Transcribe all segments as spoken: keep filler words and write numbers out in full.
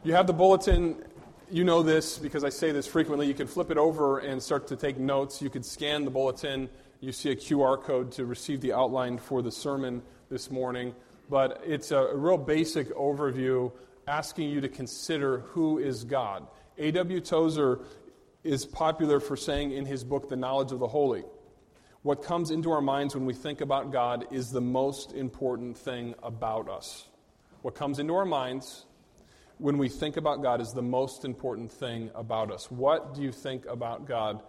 You have the bulletin. You know this because I say this frequently. You can flip it over and start to take notes. You could scan the bulletin. You see a Q R code to receive the outline for the sermon this morning. But it's a real basic overview asking you to consider who is God. A W Tozer is popular for saying in his book, The Knowledge of the Holy, what comes into our minds when we think about God is the most important thing about us. What comes into our minds when we think about God is the most important thing about us. What do you think about God?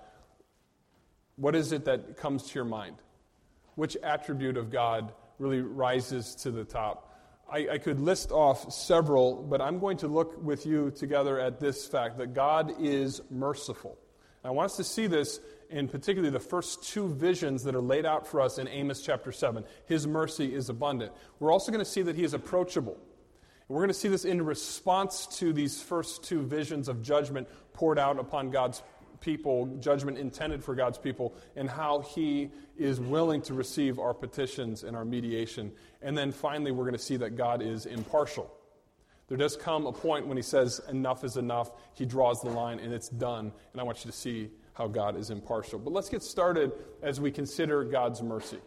What is it that comes to your mind? Which attribute of God really rises to the top? I, I could list off several, but I'm going to look with you together at this fact, that God is merciful. And I want us to see this in particularly the first two visions that are laid out for us in Amos chapter seven. His mercy is abundant. We're also going to see that he is approachable. We're going to see this in response to these first two visions of judgment poured out upon God's people, judgment intended for God's people, and how he is willing to receive our petitions and our mediation. And then finally, we're going to see that God is impartial. There does come a point when he says enough is enough. He draws the line and it's done. And I want you to see how God is impartial. But let's get started as we consider God's mercy.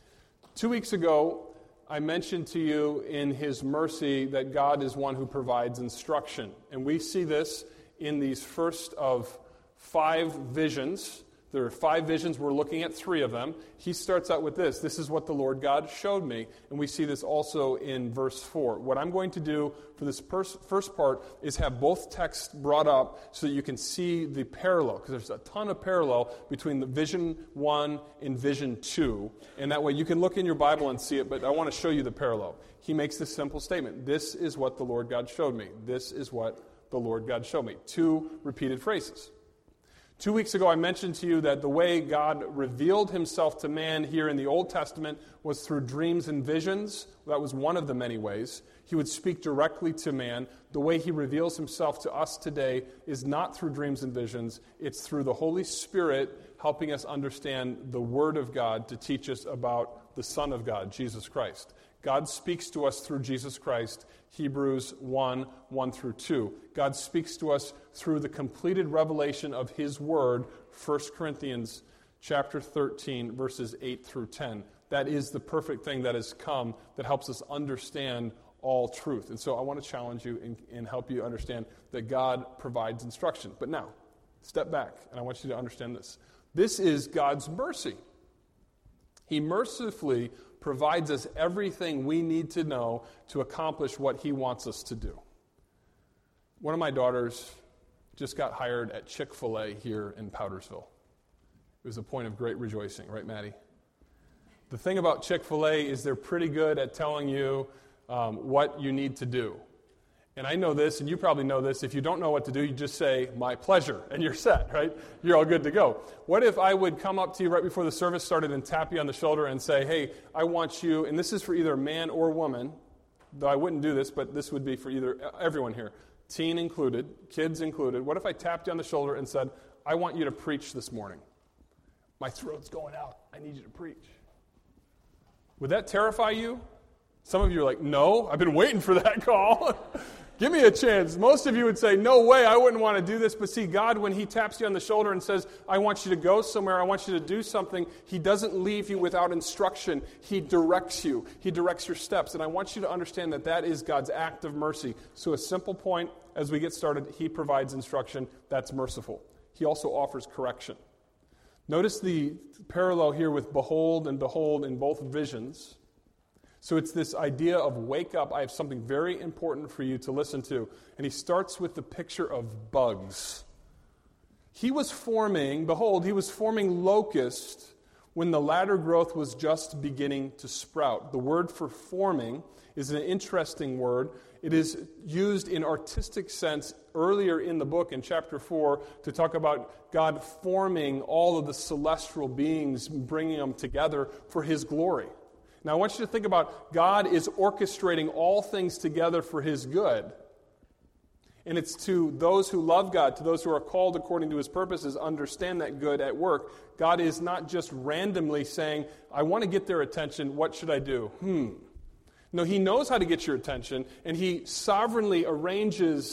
Two weeks ago, I mentioned to you in his mercy that God is one who provides instruction. And we see this in these first of five visions. There are five visions. We're looking at three of them. He starts out with this. This is what the Lord God showed me. And we see this also in verse four. What I'm going to do for this pers- first part is have both texts brought up so that you can see the parallel, because there's a ton of parallel between the vision one and vision two. And that way you can look in your Bible and see it, but I want to show you the parallel. He makes this simple statement. This is what the Lord God showed me. This is what the Lord God showed me. Two repeated phrases. Two weeks ago, I mentioned to you that the way God revealed himself to man here in the Old Testament was through dreams and visions. That was one of the many ways. He would speak directly to man. The way he reveals himself to us today is not through dreams and visions. It's through the Holy Spirit helping us understand the Word of God to teach us about the Son of God, Jesus Christ. God speaks to us through Jesus Christ, Hebrews one, one through two. God speaks to us through the completed revelation of his word, First Corinthians chapter thirteen, verses eight through ten. That is the perfect thing that has come that helps us understand all truth. And so I want to challenge you and, and help you understand that God provides instruction. But now, step back, and I want you to understand this. This is God's mercy. He mercifully provides us everything we need to know to accomplish what he wants us to do. One of my daughters just got hired at Chick-fil-A here in Powdersville. It was a point of great rejoicing, right, Maddie? The thing about Chick-fil-A is they're pretty good at telling you um, what you need to do. And I know this, and you probably know this. If you don't know what to do, you just say, my pleasure, and you're set, right? You're all good to go. What if I would come up to you right before the service started and tap you on the shoulder and say, hey, I want you, and this is for either man or woman, though I wouldn't do this, but this would be for either everyone here, teen included, kids included. What if I tapped you on the shoulder and said, I want you to preach this morning? My throat's going out. I need you to preach. Would that terrify you? Some of you are like, no, I've been waiting for that call. Give me a chance. Most of you would say, no way, I wouldn't want to do this. But see, God, when he taps you on the shoulder and says, I want you to go somewhere, I want you to do something, he doesn't leave you without instruction. He directs you. He directs your steps. And I want you to understand that that is God's act of mercy. So a simple point as we get started, he provides instruction. That's merciful. He also offers correction. Notice the parallel here with behold and behold in both visions. So it's this idea of wake up, I have something very important for you to listen to. And he starts with the picture of bugs. He was forming, behold, he was forming locusts when the latter growth was just beginning to sprout. The word for forming is an interesting word. It is used in artistic sense earlier in the book in chapter four to talk about God forming all of the celestial beings, bringing them together for his glory. Now, I want you to think about God is orchestrating all things together for his good. And it's to those who love God, to those who are called according to his purposes, understand that good at work. God is not just randomly saying, I want to get their attention, what should I do? Hmm. No, he knows how to get your attention, and he sovereignly arranges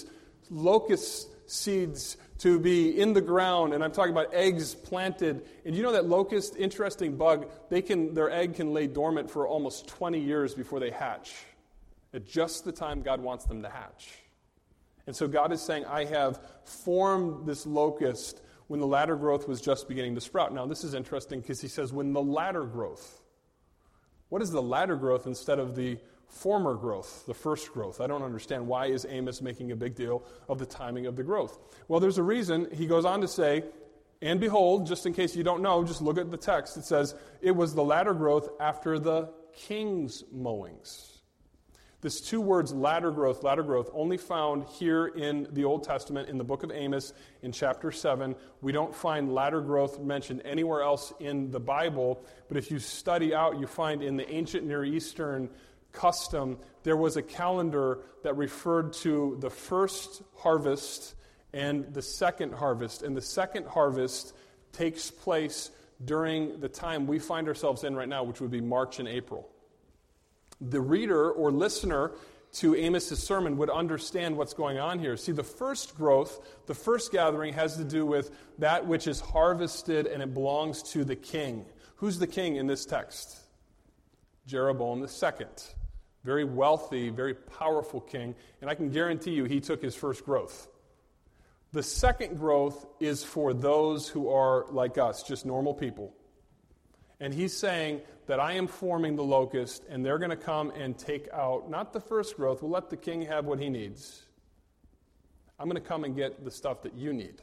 locust seeds to be in the ground, and I'm talking about eggs planted. And you know that locust, interesting bug, they can their egg can lay dormant for almost twenty years before they hatch, at just the time God wants them to hatch. And so God is saying, I have formed this locust when the latter growth was just beginning to sprout. Now, this is interesting because he says, when the latter growth. What is the latter growth instead of the former growth, the first growth? I don't understand. Why is Amos making a big deal of the timing of the growth? Well, there's a reason. He goes on to say, and behold, just in case you don't know, just look at the text. It says, it was the latter growth after the king's mowings. This two words, latter growth, latter growth, only found here in the Old Testament, in the book of Amos, in chapter seven. We don't find latter growth mentioned anywhere else in the Bible, but if you study out, you find in the ancient Near Eastern custom, there was a calendar that referred to the first harvest and the second harvest. And the second harvest takes place during the time we find ourselves in right now, which would be March and April. The reader or listener to Amos' sermon would understand what's going on here. See, the first growth, the first gathering has to do with that which is harvested and it belongs to the king. Who's the king in this text? Jeroboam the second. Very wealthy, very powerful king, and I can guarantee you he took his first growth. The second growth is for those who are like us, just normal people. And he's saying that I am forming the locust, and they're going to come and take out, not the first growth, we'll let the king have what he needs. I'm going to come and get the stuff that you need.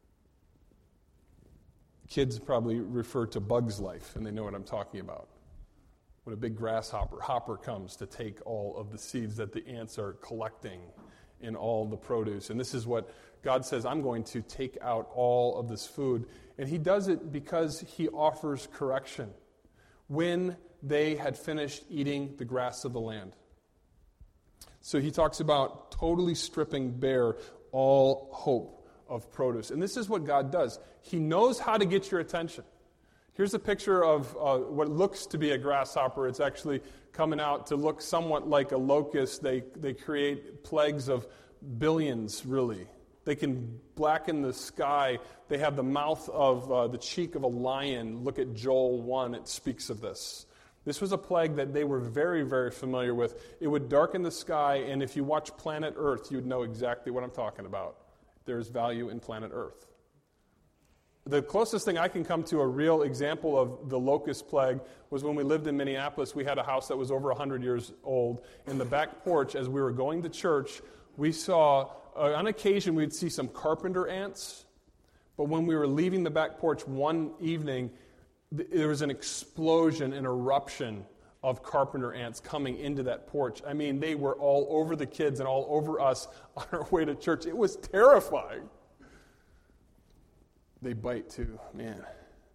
Kids probably refer to Bug's Life, and they know what I'm talking about. When a big grasshopper hopper comes to take all of the seeds that the ants are collecting in all the produce. And this is what God says, I'm going to take out all of this food. And he does it because he offers correction. When they had finished eating the grass of the land. So he talks about totally stripping bare all hope of produce. And this is what God does. He knows how to get your attention. Here's a picture of uh, what looks to be a grasshopper. It's actually coming out to look somewhat like a locust. They, they create plagues of billions, really. They can blacken the sky. They have the mouth of uh, the cheek of a lion. Look at Joel one. It speaks of this. This was a plague that they were very, very familiar with. It would darken the sky, and if you watch Planet Earth, you would know exactly what I'm talking about. There's value in Planet Earth. The closest thing I can come to a real example of the locust plague was when we lived in Minneapolis. We had a house that was over one hundred years old. In the back porch, as we were going to church, we saw, uh, on occasion, we'd see some carpenter ants. But when we were leaving the back porch one evening, th- there was an explosion, an eruption of carpenter ants coming into that porch. I mean, they were all over the kids and all over us on our way to church. It was terrifying. They bite too, man.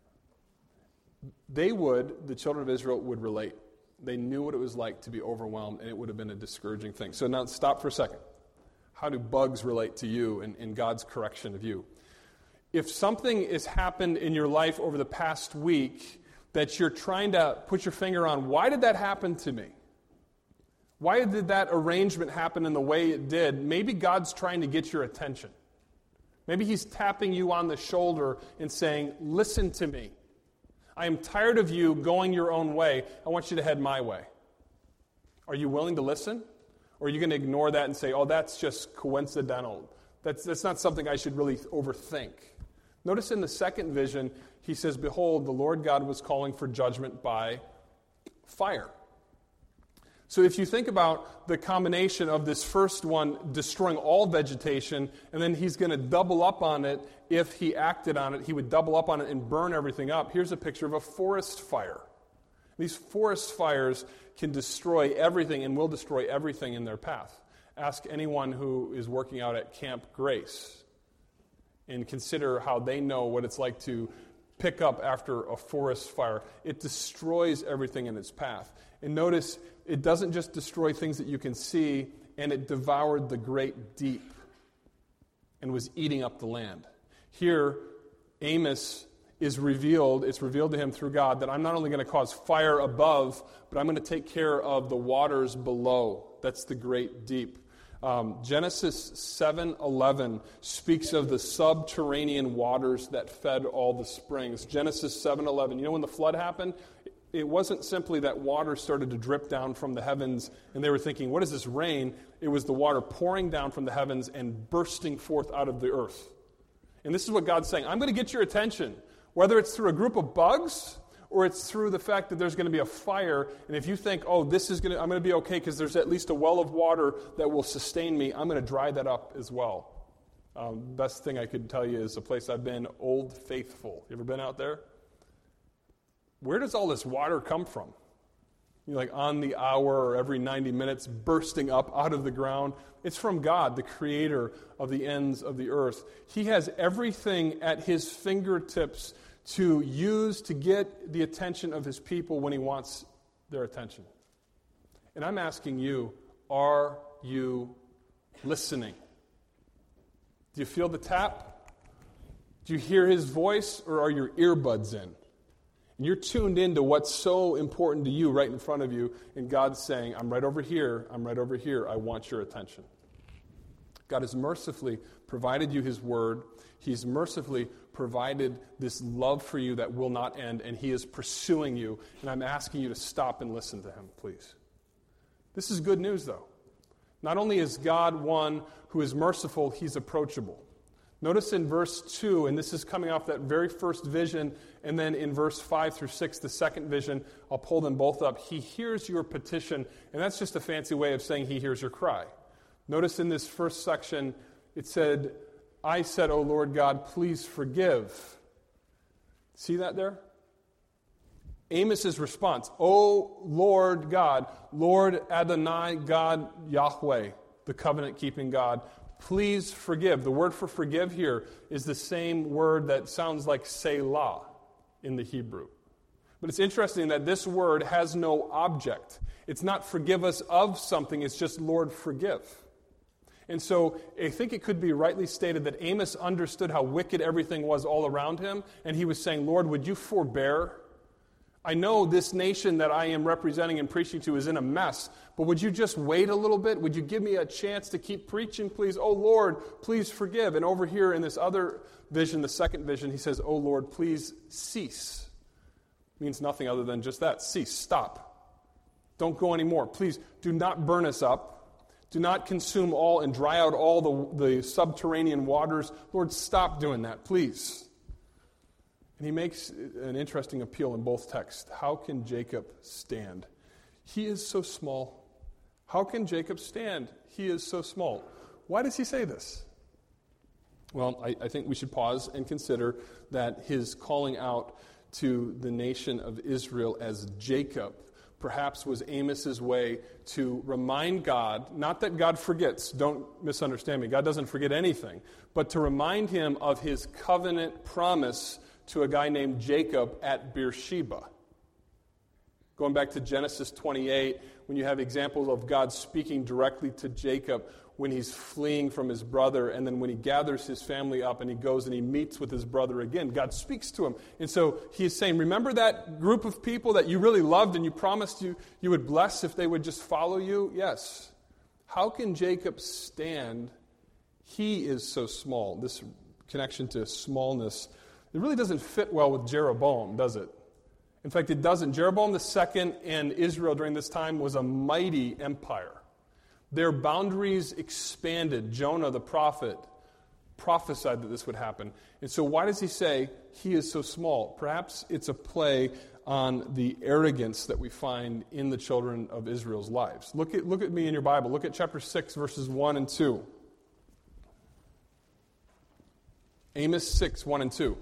They would, the children of Israel would relate. They knew what it was like to be overwhelmed, and it would have been a discouraging thing. So now stop for a second. How do bugs relate to you and, and God's correction of you? If something has happened in your life over the past week that you're trying to put your finger on, why did that happen to me? Why did that arrangement happen in the way it did? Maybe God's trying to get your attention. Maybe he's tapping you on the shoulder and saying, listen to me. I am tired of you going your own way. I want you to head my way. Are you willing to listen? Or are you going to ignore that and say, oh, that's just coincidental. That's, that's not something I should really overthink. Notice in the second vision, he says, behold, the Lord God was calling for judgment by fire. So if you think about the combination of this first one destroying all vegetation, and then he's going to double up on it if he acted on it, he would double up on it and burn everything up. Here's a picture of a forest fire. These forest fires can destroy everything and will destroy everything in their path. Ask anyone who is working out at Camp Grace and consider how they know what it's like to pick up after a forest fire. It destroys everything in its path. And notice, it doesn't just destroy things that you can see, and it devoured the great deep and was eating up the land. Here, Amos is revealed, it's revealed to him through God that I'm not only going to cause fire above, but I'm going to take care of the waters below. That's the great deep. Um, Genesis seven eleven speaks of the subterranean waters that fed all the springs. Genesis seven eleven. You know when the flood happened? It wasn't simply that water started to drip down from the heavens and they were thinking, what is this rain? It was the water pouring down from the heavens and bursting forth out of the earth. And this is what God's saying. I'm going to get your attention, whether it's through a group of bugs or it's through the fact that there's going to be a fire. And if you think, oh, this is going to, I'm going to be okay because there's at least a well of water that will sustain me, I'm going to dry that up as well. Um, best thing I could tell you is a place I've been, Old Faithful. You ever been out there? Where does all this water come from? You know, like on the hour or every ninety minutes bursting up out of the ground. It's from God, the creator of the ends of the earth. He has everything at his fingertips to use to get the attention of his people when he wants their attention. And I'm asking you, are you listening? Do you feel the tap? Do you hear his voice, or are your earbuds in? And you're tuned into what's so important to you right in front of you, and God's saying, I'm right over here, I'm right over here, I want your attention. God has mercifully provided you his word. He's mercifully provided this love for you that will not end, and he is pursuing you. And I'm asking you to stop and listen to him, please. This is good news, though. Not only is God one who is merciful, he's approachable. Notice in verse two, and this is coming off that very first vision, and then in verse five through six, the second vision, I'll pull them both up. He hears your petition, and that's just a fancy way of saying he hears your cry. Notice in this first section, it said, I said, O Lord God, please forgive. See that there? Amos's response, O Lord God, Lord Adonai, God Yahweh, the covenant-keeping God, please forgive. The word for forgive here is the same word that sounds like Selah in the Hebrew. But it's interesting that this word has no object. It's not forgive us of something, it's just Lord forgive. And so I think it could be rightly stated that Amos understood how wicked everything was all around him, and he was saying, Lord, would you forbear? I know this nation that I am representing and preaching to is in a mess, but would you just wait a little bit? Would you give me a chance to keep preaching, please? Oh, Lord, please forgive. And over here in this other vision, the second vision, he says, oh, Lord, please cease. It means nothing other than just that. Cease. Stop. Don't go anymore. Please do not burn us up. Do not consume all and dry out all the, the subterranean waters. Lord, stop doing that, please. And he makes an interesting appeal in both texts. How can Jacob stand? He is so small. How can Jacob stand? He is so small. Why does he say this? Well, I, I think we should pause and consider that his calling out to the nation of Israel as Jacob perhaps was Amos's way to remind God, not that God forgets, don't misunderstand me, God doesn't forget anything, but to remind him of his covenant promise to a guy named Jacob at Beersheba. Going back to Genesis twenty-eight, when you have examples of God speaking directly to Jacob when he's fleeing from his brother, and then when he gathers his family up and he goes and he meets with his brother again, God speaks to him. And so he is saying, remember that group of people that you really loved and you promised you, you would bless if they would just follow you? Yes. How can Jacob stand? He is so small. This connection to smallness, it really doesn't fit well with Jeroboam, does it? In fact, it doesn't. Jeroboam the Second and Israel during this time was a mighty empire. Their boundaries expanded. Jonah the prophet prophesied that this would happen. And so why does he say he is so small? Perhaps it's a play on the arrogance that we find in the children of Israel's lives. Look at, look at me in your Bible. Look at chapter six, verses one and two. Amos six, one and two.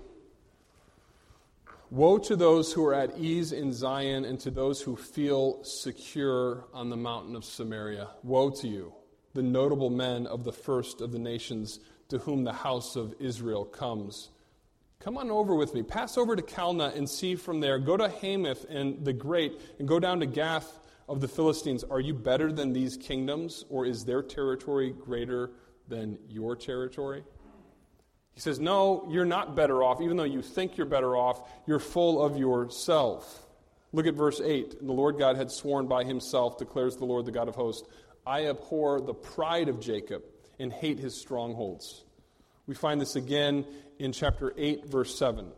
Woe to those who are at ease in Zion and to those who feel secure on the mountain of Samaria. Woe to you, the notable men of the first of the nations to whom the house of Israel comes. Come on over with me. Pass over to Calneh and see from there. Go to Hamath and the great and go down to Gath of the Philistines. Are you better than these kingdoms, or is their territory greater than your territory? He says, no, you're not better off. Even though you think you're better off, you're full of yourself. Look at verse eight. And the Lord God had sworn by himself, declares the Lord, the God of hosts, I abhor the pride of Jacob and hate his strongholds. We find this again in chapter eight, verse seven.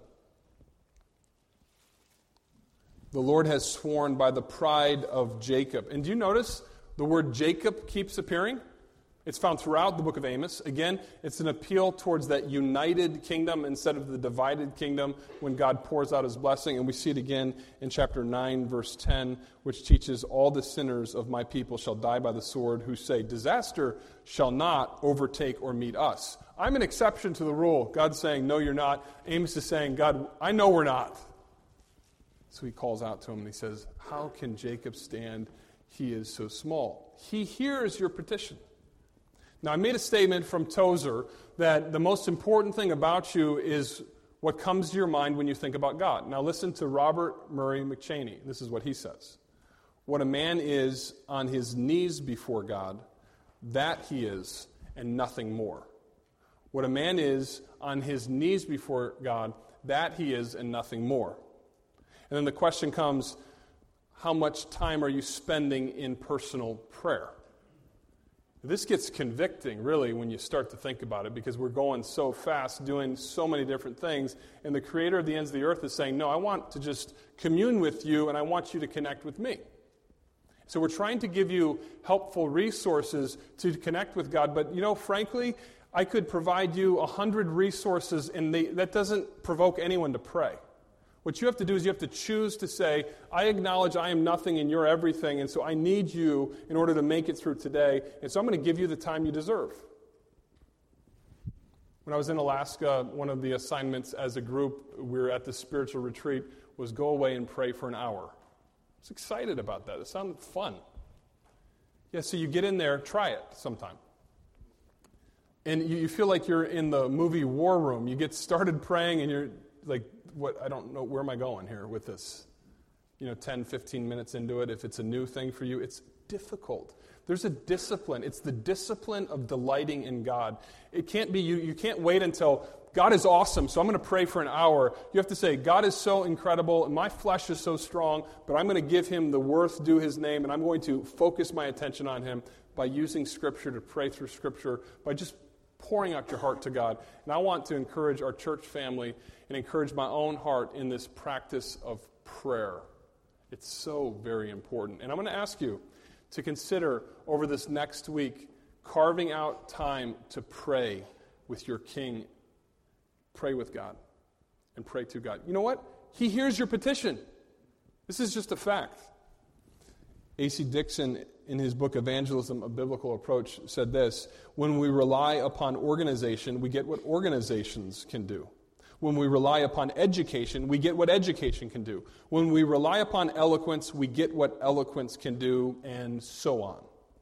The Lord has sworn by the pride of Jacob. And do you notice the word Jacob keeps appearing? It's found throughout the book of Amos. Again, it's an appeal towards that united kingdom instead of the divided kingdom when God pours out his blessing. And we see it again in chapter nine, verse ten, which teaches, all the sinners of my people shall die by the sword, who say, disaster shall not overtake or meet us. I'm an exception to the rule. God's saying, no, you're not. Amos is saying, God, I know we're not. So he calls out to him and he says, how can Jacob stand? He is so small. He hears your petition. Now, I made a statement from Tozer that the most important thing about you is what comes to your mind when you think about God. Now, listen to Robert Murray McChaney. This is what he says. What a man is on his knees before God, that he is, and nothing more. What a man is on his knees before God, that he is, and nothing more. And then the question comes, how much time are you spending in personal prayer? This gets convicting, really, when you start to think about it, because we're going so fast, doing so many different things, and the Creator of the ends of the earth is saying, no, I want to just commune with you, and I want you to connect with me. So we're trying to give you helpful resources to connect with God, but, you know, frankly, I could provide you a hundred resources, and they, that doesn't provoke anyone to pray. What you have to do is you have to choose to say, I acknowledge I am nothing and you're everything, and so I need you in order to make it through today, and so I'm going to give you the time you deserve. When I was in Alaska, one of the assignments as a group, we were at the spiritual retreat, was go away and pray for an hour. I was excited about that. It sounded fun. Yeah, so you get in there, try it sometime. And you, you feel like you're in the movie War Room. You get started praying and you're like, what, I don't know, where am I going here with this? You know, ten, fifteen minutes into it, if it's a new thing for you, it's difficult. There's a discipline. It's the discipline of delighting in God. It can't be, you, you can't wait until, God is awesome, so I'm going to pray for an hour. You have to say, God is so incredible, and my flesh is so strong, but I'm going to give him the worth due his name, and I'm going to focus my attention on him by using Scripture to pray through Scripture, by just pouring out your heart to God. And I want to encourage our church family and encourage my own heart in this practice of prayer. It's so very important. And I'm going to ask you to consider over this next week carving out time to pray with your King. Pray with God and pray to God. You know what? He hears your petition. This is just a fact. A C Dixon, in his book Evangelism, A Biblical Approach, said this: when we rely upon organization, we get what organizations can do. When we rely upon education, we get what education can do. When we rely upon eloquence, we get what eloquence can do, and so on.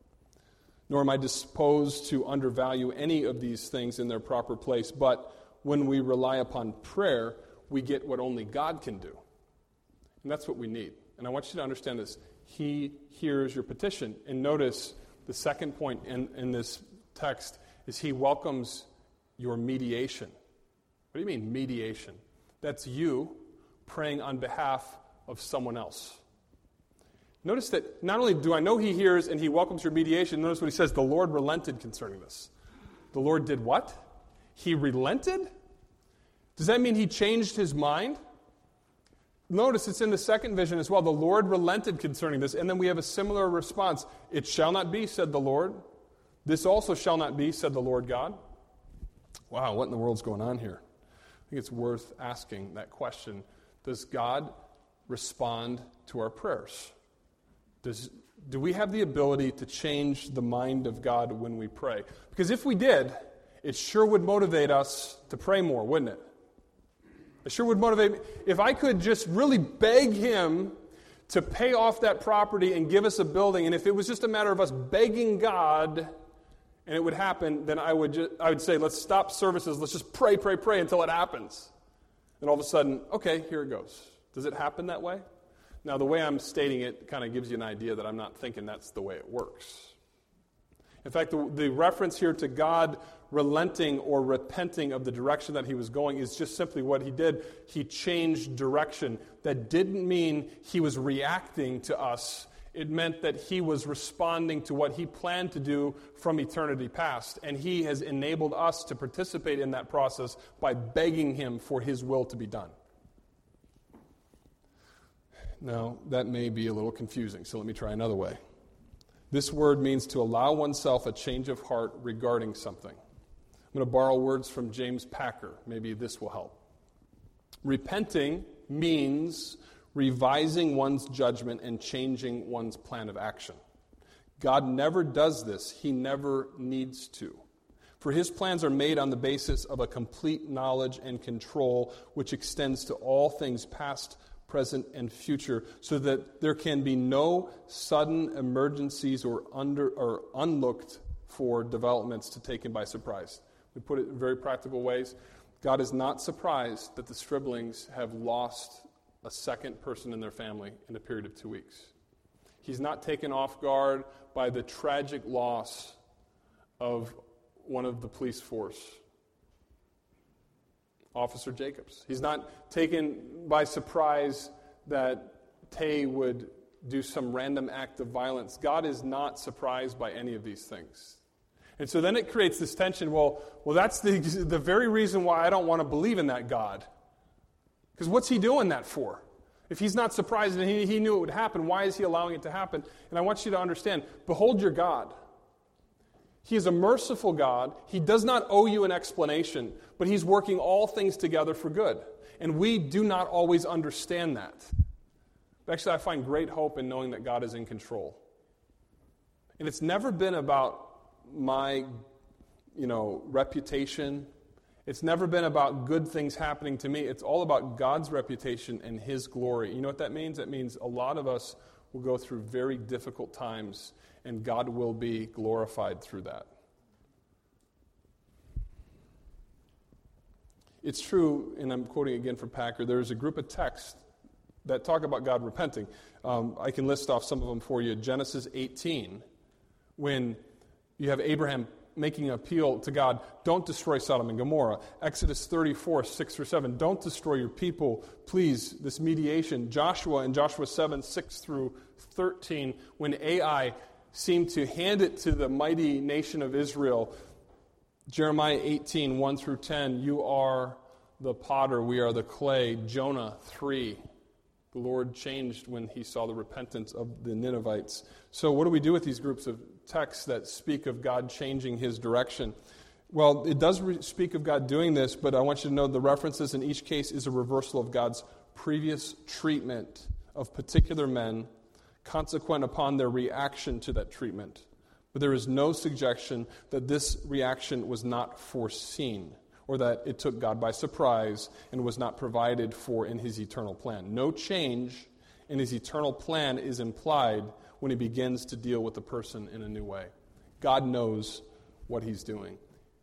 Nor am I disposed to undervalue any of these things in their proper place, but when we rely upon prayer, we get what only God can do. And that's what we need. And I want you to understand this. He hears your petition. And notice the second point in, in this text is he welcomes your mediation. What do you mean, mediation? That's you praying on behalf of someone else. Notice that not only do I know he hears and he welcomes your mediation, notice what he says, the Lord relented concerning this. The Lord did what? He relented? Does that mean he changed his mind? Notice it's in the second vision as well. The Lord relented concerning this. And then we have a similar response. It shall not be, said the Lord. This also shall not be, said the Lord God. Wow, what in the world's going on here? I think it's worth asking that question. Does God respond to our prayers? Does, do we have the ability to change the mind of God when we pray? Because if we did, it sure would motivate us to pray more, wouldn't it? It sure would motivate me. If I could just really beg him to pay off that property and give us a building, and if it was just a matter of us begging God and it would happen, then I would just, I would say, let's stop services, let's just pray, pray, pray until it happens. And all of a sudden, okay, here it goes. Does it happen that way? Now, the way I'm stating it kind of gives you an idea that I'm not thinking that's the way it works. In fact, the, the reference here to God relenting or repenting of the direction that he was going is just simply what he did. He changed direction. That didn't mean he was reacting to us It meant that he was responding to what he planned to do from eternity past, and he has enabled us to participate in that process by begging him for his will to be done. Now, that may be a little confusing, so let me try another way. This word means to allow oneself a change of heart regarding something. I'm going to borrow words from James Packer. Maybe this will help. Repenting means revising one's judgment and changing one's plan of action. God never does this. He never needs to. For his plans are made on the basis of a complete knowledge and control which extends to all things past, present, and future, so that there can be no sudden emergencies or under or unlooked for developments to take him by surprise. We put it in very practical ways. God is not surprised that the Striblings have lost a second person in their family in a period of two weeks. He's not taken off guard by the tragic loss of one of the police force, Officer Jacobs. He's not taken by surprise that Tay would do some random act of violence. God is not surprised by any of these things. And so then it creates this tension. Well, well, that's the, the very reason why I don't want to believe in that God. Because what's he doing that for? If he's not surprised and he, he knew it would happen, why is he allowing it to happen? And I want you to understand, behold your God. He is a merciful God. He does not owe you an explanation, but he's working all things together for good. And we do not always understand that. But actually, I find great hope in knowing that God is in control. And it's never been about my, you know, reputation. It's never been about good things happening to me. It's all about God's reputation and his glory. You know what that means? That means a lot of us will go through very difficult times, and God will be glorified through that. It's true, and I'm quoting again from Packer, there's a group of texts that talk about God repenting. Um, I can list off some of them for you. Genesis eighteen, when you have Abraham making an appeal to God, don't destroy Sodom and Gomorrah. Exodus thirty-four, six through seven, don't destroy your people, please, this mediation. Joshua in Joshua seven, six through thirteen, when Ai seemed to hand it to the mighty nation of Israel. Jeremiah eighteen, one through ten, you are the potter, we are the clay. Jonah three, the Lord changed when he saw the repentance of the Ninevites. So what do we do with these groups of texts that speak of God changing his direction? Well, it does re- speak of God doing this, but I want you to know the references in each case is a reversal of God's previous treatment of particular men, consequent upon their reaction to that treatment. But there is no suggestion that this reaction was not foreseen, or that it took God by surprise and was not provided for in his eternal plan. No change in his eternal plan is implied when he begins to deal with the person in a new way. God knows what he's doing.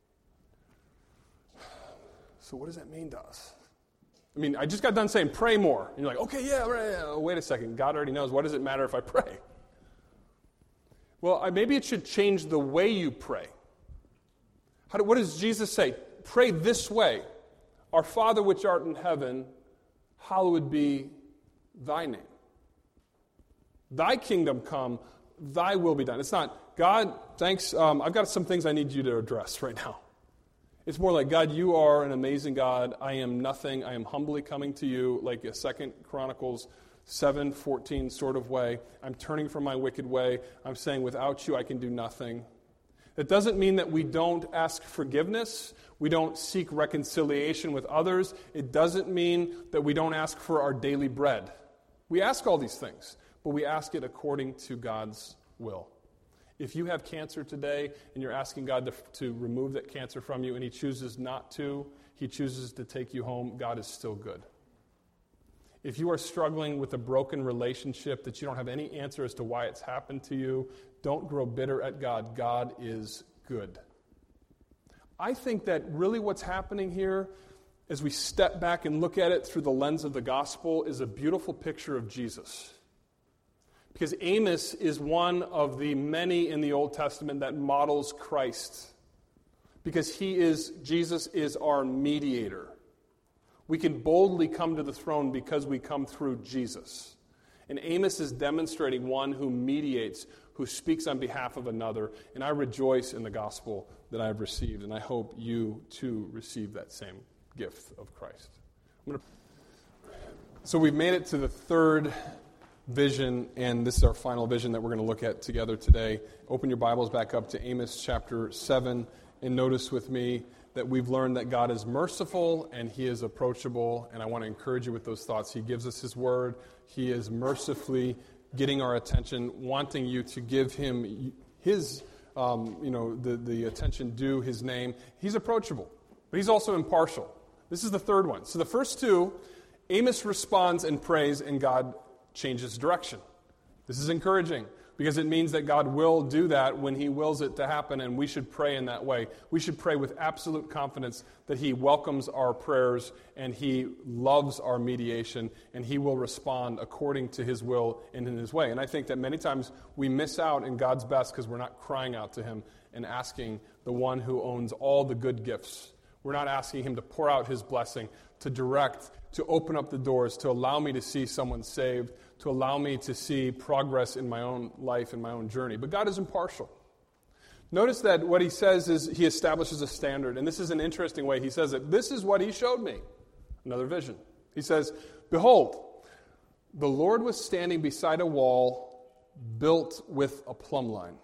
So what does that mean to us? I mean, I just got done saying pray more. And you're like, okay, yeah, right, yeah. Oh, wait a second. God already knows. What does it matter if I pray? Well, I, maybe it should change the way you pray. How do, what does Jesus say? Pray this way. Our Father which art in heaven, hallowed be thy name. Thy kingdom come, thy will be done. It's not, God, thanks, um, I've got some things I need you to address right now. It's more like, God, you are an amazing God. I am nothing. I am humbly coming to you like a Second Chronicles seven fourteen sort of way. I'm turning from my wicked way. I'm saying, without you, I can do nothing. That doesn't mean that we don't ask forgiveness. We don't seek reconciliation with others. It doesn't mean that we don't ask for our daily bread. We ask all these things, but we ask it according to God's will. If you have cancer today and you're asking God to, to remove that cancer from you and he chooses not to, he chooses to take you home, God is still good. If you are struggling with a broken relationship that you don't have any answer as to why it's happened to you, don't grow bitter at God. God is good. I think that really what's happening here, as we step back and look at it through the lens of the gospel, is a beautiful picture of Jesus. Because Amos is one of the many in the Old Testament that models Christ. Because he is, Jesus is our mediator. We can boldly come to the throne because we come through Jesus. And Amos is demonstrating one who mediates, who speaks on behalf of another. And I rejoice in the gospel that I've received, and I hope you too receive that same gift of Christ. I'm gonna... So we've made it to the third vision, and this is our final vision that we're going to look at together today. Open your Bibles back up to Amos chapter seven, and notice with me that we've learned that God is merciful and He is approachable, and I want to encourage you with those thoughts. He gives us His word. He is mercifully getting our attention, wanting you to give Him His, um, you know, the, the attention due His name. He's approachable, but He's also impartial. This is the third one. So the first two, Amos responds and prays, and God changes direction. This is encouraging because it means that God will do that when He wills it to happen, and we should pray in that way. We should pray with absolute confidence that He welcomes our prayers and He loves our mediation, and He will respond according to His will and in His way. And I think that many times we miss out in God's best because we're not crying out to Him and asking the one who owns all the good gifts. We're not asking Him to pour out His blessing, to direct, to open up the doors, to allow me to see someone saved, to allow me to see progress in my own life and my own journey. But God is impartial. Notice that what He says is He establishes a standard, and this is an interesting way He says it. This is what He showed me. Another vision. He says, "Behold, the Lord was standing beside a wall built with a plumb line."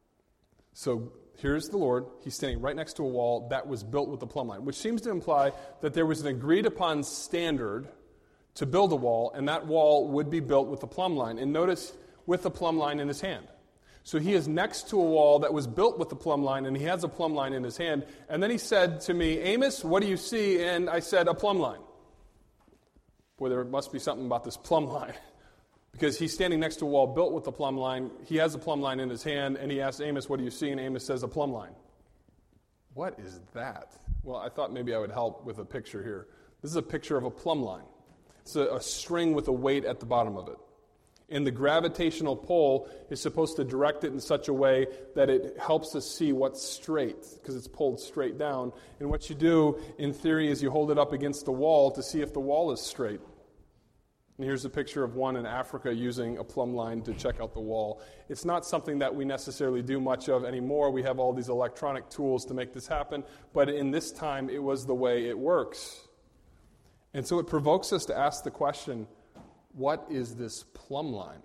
So here's the Lord. He's standing right next to a wall that was built with a plumb line, which seems to imply that there was an agreed-upon standard to build a wall, and that wall would be built with a plumb line. And notice, with a plumb line in his hand. So he is next to a wall that was built with the plumb line, and he has a plumb line in his hand. And then he said to me, "Amos, what do you see?" And I said, "A plumb line." Boy, there must be something about this plumb line. Because he's standing next to a wall built with a plumb line. He has a plumb line in his hand, and he asks Amos, "What do you see?" And Amos says, "A plumb line." What is that? Well, I thought maybe I would help with a picture here. This is a picture of a plumb line. It's a, a string with a weight at the bottom of it. And the gravitational pull is supposed to direct it in such a way that it helps us see what's straight, because it's pulled straight down. And what you do, in theory, is you hold it up against the wall to see if the wall is straight. And here's a picture of one in Africa using a plumb line to check out the wall. It's not something that we necessarily do much of anymore. We have all these electronic tools to make this happen. But in this time, it was the way it works. And so it provokes us to ask the question, what is this plumb line?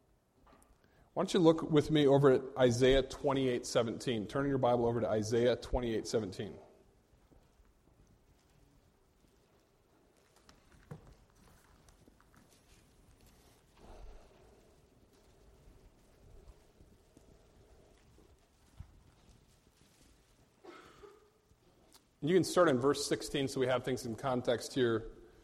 Why don't you look with me over at Isaiah twenty-eight seventeen. Turn your Bible over to Isaiah twenty-eight seventeen. You can start in verse sixteen so we have things in context here.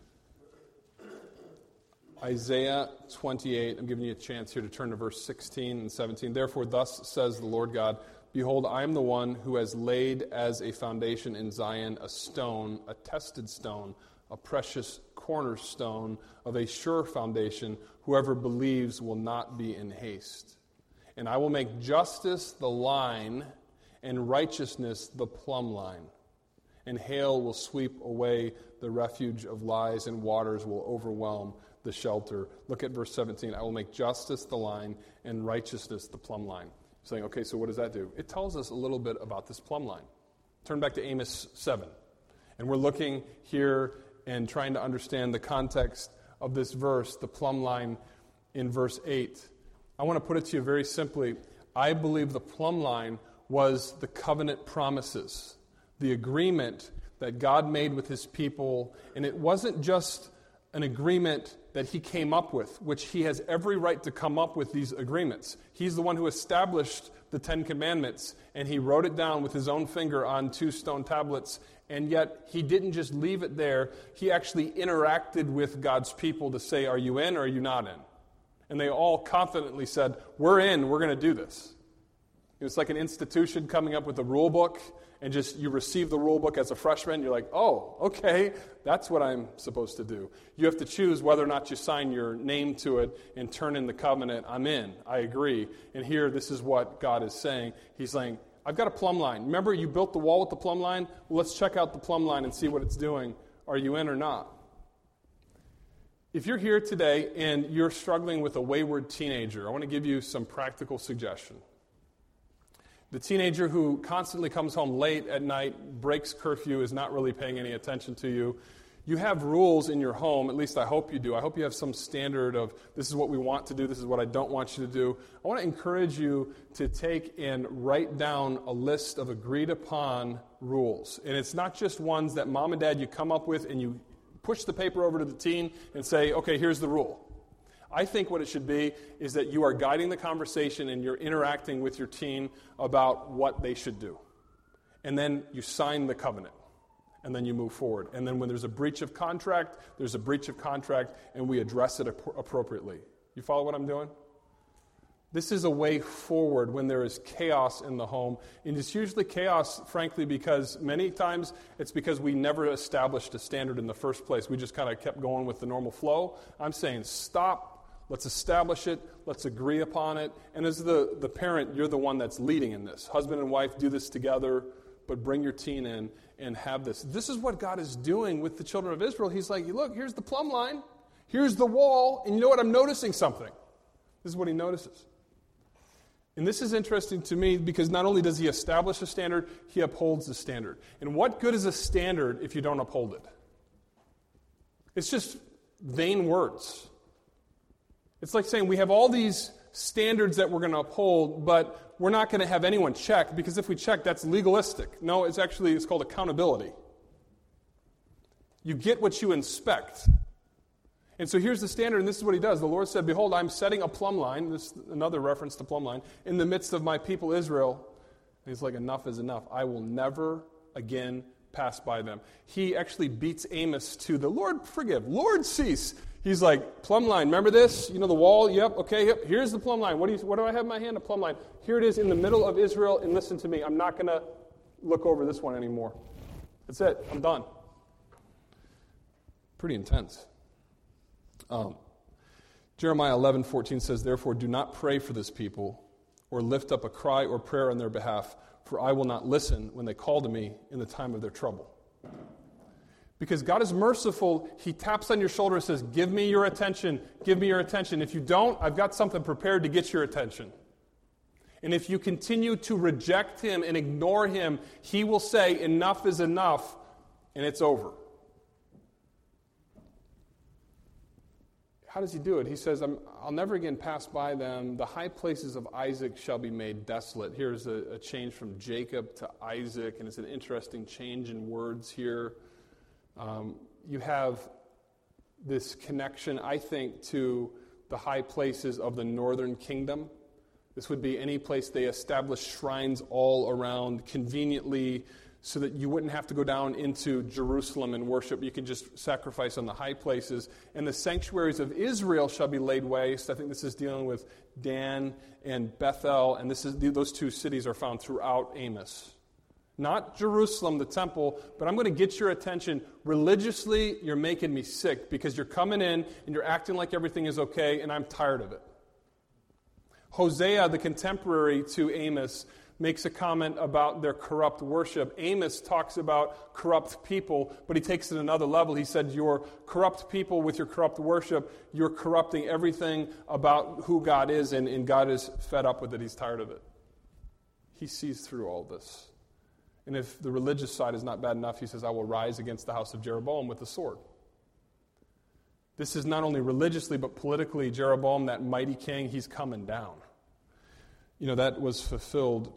Isaiah twenty-eight, I'm giving you a chance here to turn to verse sixteen and seventeen. "Therefore, thus says the Lord God, Behold, I am the one who has laid as a foundation in Zion a stone, a tested stone, a precious cornerstone of a sure foundation. Whoever believes will not be in haste. And I will make justice the line and righteousness the plumb line. And hail will sweep away the refuge of lies, and waters will overwhelm the shelter." Look at verse seventeen. "I will make justice the line and righteousness the plumb line." Saying, okay, so what does that do? It tells us a little bit about this plumb line. Turn back to Amos seven. And we're looking here and trying to understand the context of this verse, the plumb line in verse eight. I want to put it to you very simply. I believe the plumb line was the covenant promises, the agreement that God made with His people. And it wasn't just an agreement that He came up with, which He has every right to come up with these agreements. He's the one who established the Ten Commandments, and He wrote it down with His own finger on two stone tablets. And yet, He didn't just leave it there. He actually interacted with God's people to say, are you in or are you not in? And they all confidently said, we're in, we're going to do this. It's like an institution coming up with a rule book, and just you receive the rule book as a freshman, you're like, oh, okay, that's what I'm supposed to do. You have to choose whether or not you sign your name to it and turn in the covenant. I'm in, I agree. And here, this is what God is saying. He's saying, I've got a plumb line. Remember, you built the wall with the plumb line? Well, let's check out the plumb line and see what it's doing. Are you in or not? If you're here today and you're struggling with a wayward teenager, I want to give you some practical suggestion. The teenager who constantly comes home late at night, breaks curfew, is not really paying any attention to you. You have rules in your home, at least I hope you do. I hope you have some standard of this is what we want to do, this is what I don't want you to do. I want to encourage you to take and write down a list of agreed upon rules. And it's not just ones that mom and dad you come up with and you push the paper over to the teen and say, okay, here's the rule. I think what it should be is that you are guiding the conversation and you're interacting with your teen about what they should do. And then you sign the covenant. And then you move forward. And then when there's a breach of contract, there's a breach of contract, and we address it ap- appropriately. You follow what I'm doing? This is a way forward when there is chaos in the home. And it's usually chaos, frankly, because many times it's because we never established a standard in the first place. We just kind of kept going with the normal flow. I'm saying stop, let's establish it, let's agree upon it. And as the, the parent, you're the one that's leading in this. Husband and wife do this together, but bring your teen in and have this. This is what God is doing with the children of Israel. He's like, look, here's the plumb line. Here's the wall. And you know what? I'm noticing something. This is what he notices. And this is interesting to me because not only does he establish a standard, he upholds the standard. And what good is a standard if you don't uphold it? It's just vain words. It's like saying we have all these standards that we're going to uphold, but we're not going to have anyone check, because if we check, that's legalistic. No, it's actually, it's called accountability. You get what you inspect. And so here's the standard, and this is what he does. The Lord said, behold, I'm setting a plumb line, this is another reference to plumb line, in the midst of my people Israel. And he's like, enough is enough. I will never again pass by them. He actually beats Amos to the Lord forgive, Lord cease. He's like, plumb line, remember this? You know the wall? Yep, okay, yep. Here's the plumb line. What do you? What do I have in my hand? A plumb line. Here it is in the middle of Israel, and listen to me. I'm not going to look over this one anymore. That's it. I'm done. Pretty intense. Um, Jeremiah eleven fourteen says, therefore, do not pray for this people or lift up a cry or prayer on their behalf, for I will not listen when they call to me in the time of their trouble. Because God is merciful, he taps on your shoulder and says, give me your attention, give me your attention. If you don't, I've got something prepared to get your attention. And if you continue to reject him and ignore him, he will say, enough is enough, and it's over. How does he do it? He says, I'm, I'll never again pass by them. The high places of Isaac shall be made desolate. Here's a, a change from Jacob to Isaac, and it's an interesting change in words here. Um, you have this connection, I think, to the high places of the northern kingdom. This would be any place they established shrines all around conveniently so that you wouldn't have to go down into Jerusalem and worship. You can just sacrifice on the high places. And the sanctuaries of Israel shall be laid waste. I think this is dealing with Dan and Bethel, and this is those two cities are found throughout Amos. Not Jerusalem, the temple, but I'm going to get your attention. Religiously, you're making me sick because you're coming in and you're acting like everything is okay, and I'm tired of it. Hosea, the contemporary to Amos, makes a comment about their corrupt worship. Amos talks about corrupt people, but he takes it another level. He said, your corrupt people with your corrupt worship, you're corrupting everything about who God is, and, and God is fed up with it. He's tired of it. He sees through all this. And if the religious side is not bad enough, he says, I will rise against the house of Jeroboam with the sword. This is not only religiously, but politically, Jeroboam, that mighty king, he's coming down. You know, that was fulfilled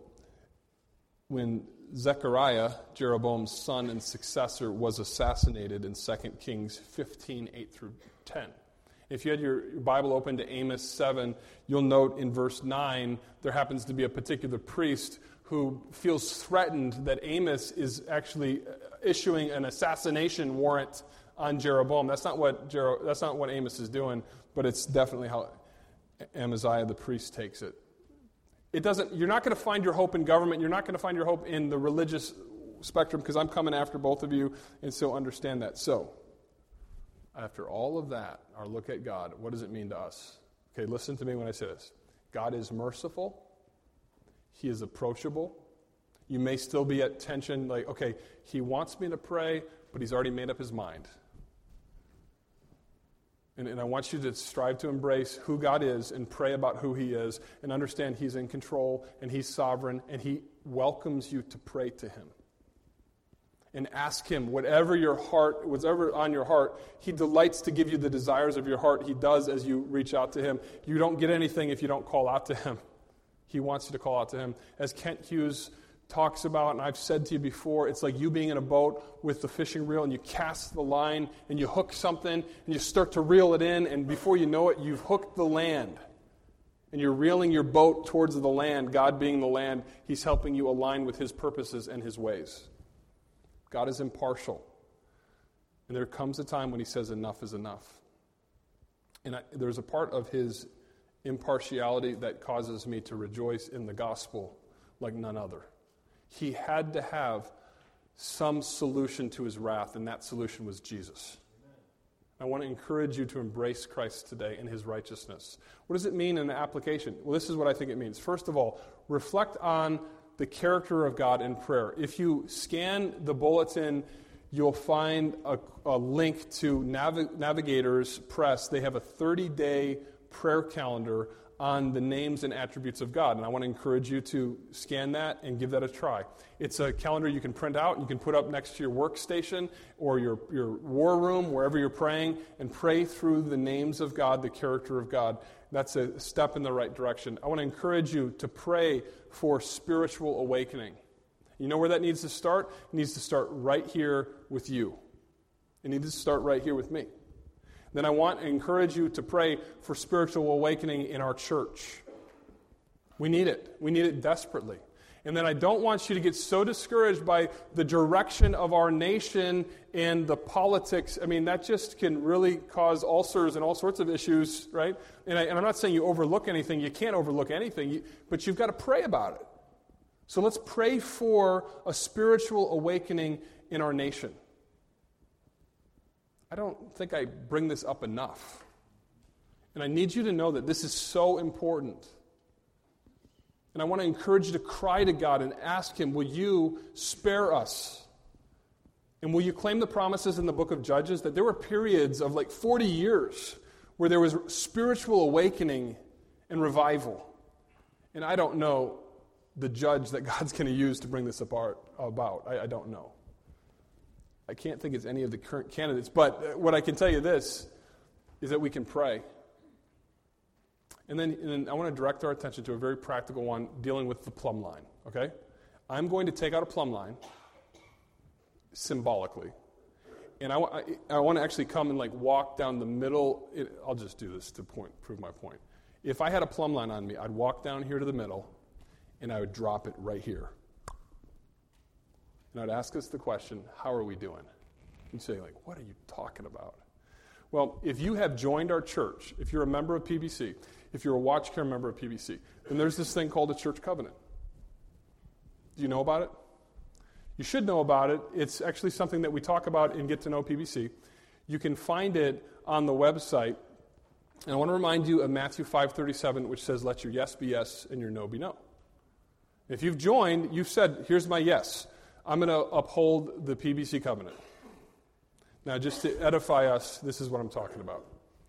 when Zechariah, Jeroboam's son and successor, was assassinated in Second Kings fifteen, eight through ten. If you had your Bible open to Amos seven, you'll note in verse nine, there happens to be a particular priest who feels threatened that Amos is actually issuing an assassination warrant on Jeroboam. That's not what Jer- that's not what Amos is doing, but it's definitely how Amaziah the priest takes it. It doesn't. You're not going to find your hope in government. You're not going to find your hope in the religious spectrum, because I'm coming after both of you, and so understand that. So, after all of that, our look at God, what does it mean to us? Okay, listen to me when I say this. God is merciful. He is approachable. You may still be at tension, like, okay, he wants me to pray, but he's already made up his mind. And, and I want you to strive to embrace who God is and pray about who he is and understand he's in control and he's sovereign and he welcomes you to pray to him. And ask him whatever your heart, whatever on your heart, he delights to give you the desires of your heart. He does as you reach out to him. You don't get anything if you don't call out to him. He wants you to call out to him. As Kent Hughes talks about, and I've said to you before, it's like you being in a boat with the fishing reel and you cast the line and you hook something and you start to reel it in, and before you know it, you've hooked the land. And you're reeling your boat towards the land, God being the land. He's helping you align with his purposes and his ways. God is impartial. And there comes a time when he says enough is enough. And I, there's a part of his impartiality that causes me to rejoice in the gospel like none other. He had to have some solution to his wrath, and that solution was Jesus. I want to encourage you to embrace Christ today and his righteousness. What does it mean in the application? Well, this is what I think it means. First of all, reflect on the character of God in prayer. If you scan the bulletin, you'll find a, a link to Navi- Navigators Press. They have a thirty-day prayer calendar on the names and attributes of God. And I want to encourage you to scan that and give that a try. It's a calendar you can print out and you can put up next to your workstation or your, your war room, wherever you're praying, and pray through the names of God, the character of God. That's a step in the right direction. I want to encourage you to pray for spiritual awakening. You know where that needs to start? It needs to start right here with you. It needs to start right here with me. Then I want to encourage you to pray for spiritual awakening in our church. We need it. We need it desperately. And then I don't want you to get so discouraged by the direction of our nation and the politics. I mean, that just can really cause ulcers and all sorts of issues, right? And, I, and I'm not saying you overlook anything. You can't overlook anything, you, but you've got to pray about it. So let's pray for a spiritual awakening in our nation. I don't think I bring this up enough. And I need you to know that this is so important. And I want to encourage you to cry to God and ask him, will you spare us? And will you claim the promises in the book of Judges that there were periods of like forty years where there was spiritual awakening and revival? And I don't know the judge that God's going to use to bring this apart, about. I, I don't know. I can't think it's any of the current candidates, but what I can tell you this is that we can pray. And then, and then I want to direct our attention to a very practical one dealing with the plumb line, okay? I'm going to take out a plumb line symbolically, and I, I, I want to actually come and like walk down the middle. It, I'll just do this to point, prove my point. If I had a plumb line on me, I'd walk down here to the middle, and I would drop it right here. And I'd ask us the question, how are we doing? You'd say, like, what are you talking about? Well, if you have joined our church, if you're a member of P B C, if you're a Watch Care member of P B C, then there's this thing called a church covenant. Do you know about it? You should know about it. It's actually something that we talk about in Get to Know P B C. You can find it on the website. And I want to remind you of Matthew five thirty-seven, which says, let your yes be yes and your no be no. If you've joined, you've said, here's my yes. I'm going to uphold the P B C covenant. Now, just to edify us, this is what I'm talking about.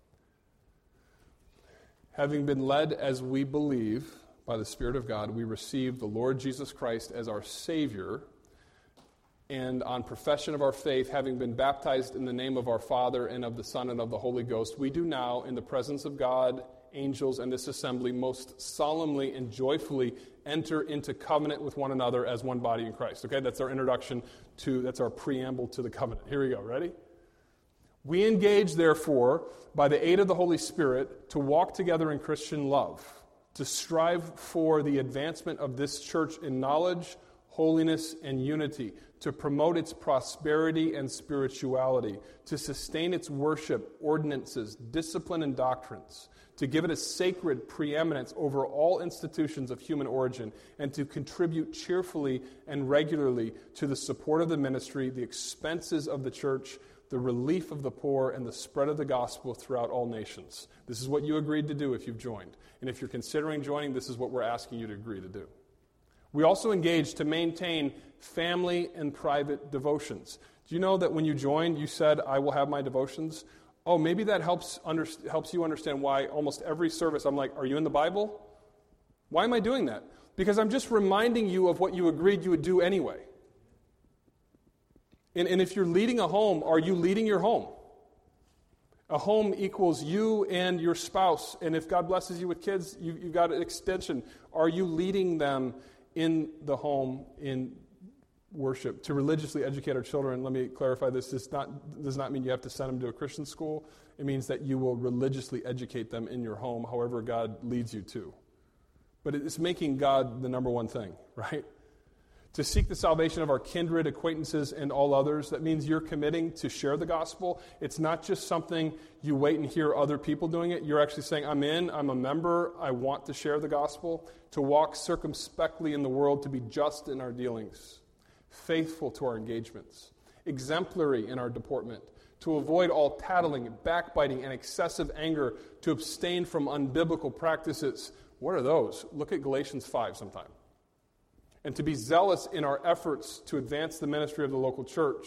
Having been led as we believe by the Spirit of God, we receive the Lord Jesus Christ as our Savior, and on profession of our faith, having been baptized in the name of our Father and of the Son and of the Holy Ghost, we do now, in the presence of God, angels, and this assembly, most solemnly and joyfully enter into covenant with one another as one body in Christ. Okay, that's our introduction to, that's our preamble to the covenant. Here we go, ready? We engage, therefore, by the aid of the Holy Spirit, to walk together in Christian love, to strive for the advancement of this church in knowledge, holiness, and unity, to promote its prosperity and spirituality, to sustain its worship, ordinances, discipline, and doctrines, to give it a sacred preeminence over all institutions of human origin, and to contribute cheerfully and regularly to the support of the ministry, the expenses of the church, the relief of the poor, and the spread of the gospel throughout all nations. This is what you agreed to do if you've joined. And if you're considering joining, this is what we're asking you to agree to do. We also engage to maintain family and private devotions. Do you know that when you joined, you said, I will have my devotions? Oh, maybe that helps under, helps you understand why almost every service I'm like, are you in the Bible? Why am I doing that? Because I'm just reminding you of what you agreed you would do anyway. And, and if you're leading a home, are you leading your home? A home equals you and your spouse. And if God blesses you with kids, you, you've got an extension. Are you leading them in the home in worship? To religiously educate our children, let me clarify this, this not, does not mean you have to send them to a Christian school. It means that you will religiously educate them in your home, however God leads you to. But it's making God the number one thing, right? To seek the salvation of our kindred, acquaintances, and all others, that means you're committing to share the gospel. It's not just something you wait and hear other people doing it. You're actually saying, I'm in, I'm a member, I want to share the gospel, to walk circumspectly in the world, to be just in our dealings, faithful to our engagements, exemplary in our deportment, to avoid all tattling, backbiting, and excessive anger, to abstain from unbiblical practices. What are those? Look at Galatians five sometime. And to be zealous in our efforts to advance the ministry of the local church.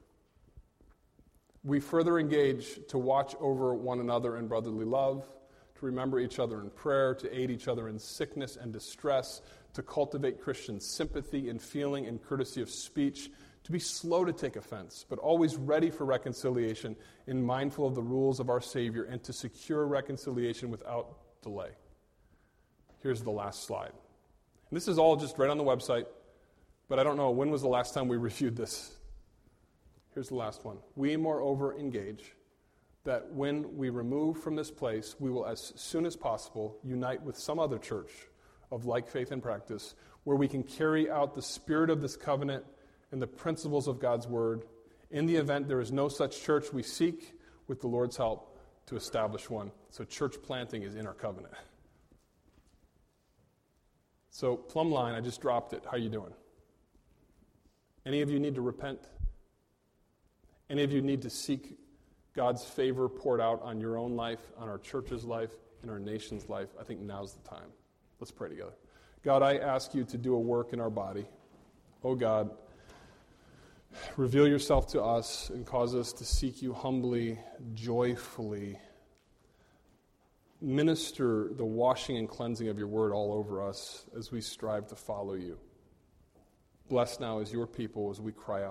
We further engage to watch over one another in brotherly love, to remember each other in prayer, to aid each other in sickness and distress, to cultivate Christian sympathy and feeling and courtesy of speech, to be slow to take offense, but always ready for reconciliation and mindful of the rules of our Savior, and to secure reconciliation without delay. Here's the last slide. And this is all just right on the website, but I don't know, when was the last time we reviewed this? Here's the last one. We, moreover, engage that when we remove from this place, we will, as soon as possible, unite with some other church of like faith and practice, where we can carry out the spirit of this covenant and the principles of God's word. In the event there is no such church, we seek, with the Lord's help, to establish one. So church planting is in our covenant. So, plumb line, I just dropped it. How you doing? Any of you need to repent? Any of you need to seek God's favor poured out on your own life, on our church's life, in our nation's life? I think now's the time. Let's pray together. God, I ask you to do a work in our body. Oh God, reveal yourself to us and cause us to seek you humbly, joyfully. Minister the washing and cleansing of your word all over us as we strive to follow you. Bless now as your people as we cry out.